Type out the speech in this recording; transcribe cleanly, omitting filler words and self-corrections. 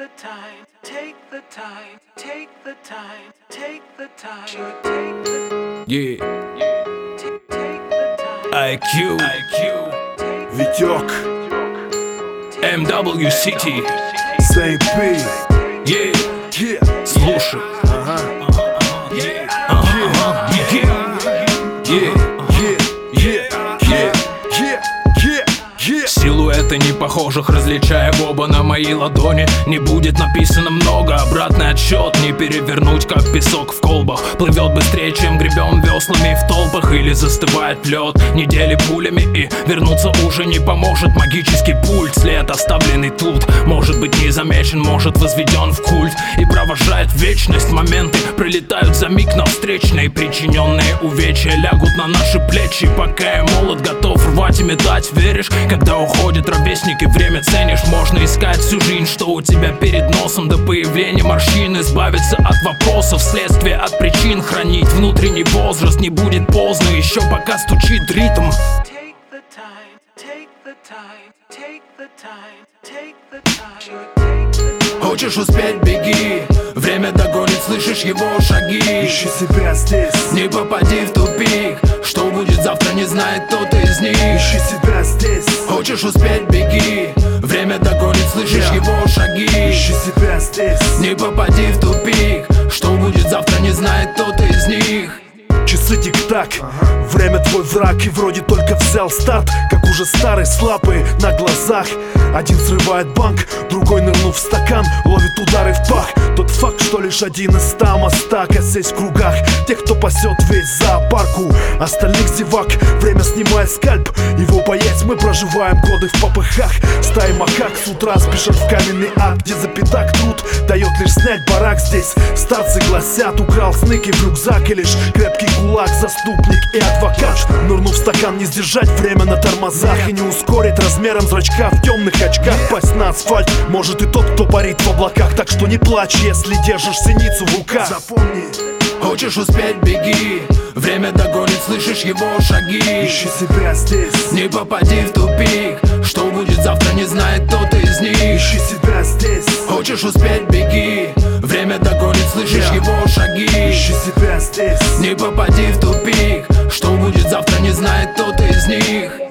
the time, take the time, take the time, take the time, Yeah. take the time, IQ, Витек, MW City. Saint P. Yeah. Yeah. Слушай. Ага. Yeah. Yeah. Yeah. Yeah. Yeah. Yeah. Yeah. Силуэты непохожих, различая оба на моей ладони. Не будет написано много, обратный отсчет не перевернуть, как песок в колбах. Плывет быстрее, чем гребем веслами в толпах. Или застывает лед недели пулями, и вернуться уже не поможет магический пульт. След, оставленный тут, может быть не замечен, может возведен в культ. И провожает вечность, моменты пролетают за миг, но встречные причиненные увечья лягут на наши плечи. Пока я молод, готов рвать и метать. Веришь, когда уходит ровесник и время ценишь? Можно искать всю жизнь, что у тебя перед носом. До появления морщин избавиться от вопросов, следствие от причин. Хранить внутренний возраст не будет поздно, еще пока стучит ритм. take the time, take the time, take the time, take the time, take the time. Хочешь успеть, беги, время догонит, слышишь его шаги. Ищи себя здесь. Не попади в тупик, что будет завтра, не знает тот из них. Ищи себя здесь. Хочешь успеть, беги, время догонит, слышишь его шаги. Ищи себя здесь. Не попади в тупик, что будет завтра, не знает тот из них. Часы тик-так, время твой враг, и вроде только взял старт, как уже старый слабый на глазах. Один срывает банк, другой, нырнув в стакан, ловит удары в пах. Тот факт, что лишь один из 100 мостак осесть в кругах тех, кто пасет весь зоопарку, остальных зевак. Время снимает скальп, его боясь мы проживаем годы в попыхах. Стаи макак с утра спешат в каменный ад, где за пятак труд дает лишь снять барак. Здесь старцы гласят, украл сныки в рюкзак, и лишь крепкий кулак, заступник и адвокат. Нырнув в стакан, не сдержать время на тормозах и не ускорить размером зрачка в темных очках. Пасть на асфальт может и тот, кто парит в облаках. Так что не плачь, если держишь синицу в руках. Запомни. Хочешь успеть, беги, время догонит, слышишь его шаги. Ищи себя здесь. Не попади в тупик, что будет завтра, не знает тот из них. Ищи себя здесь. Хочешь успеть, беги, время догонит, слышишь его шаги. Ищи себя здесь. Не попади в тупик, что будет завтра, не знает тот из них.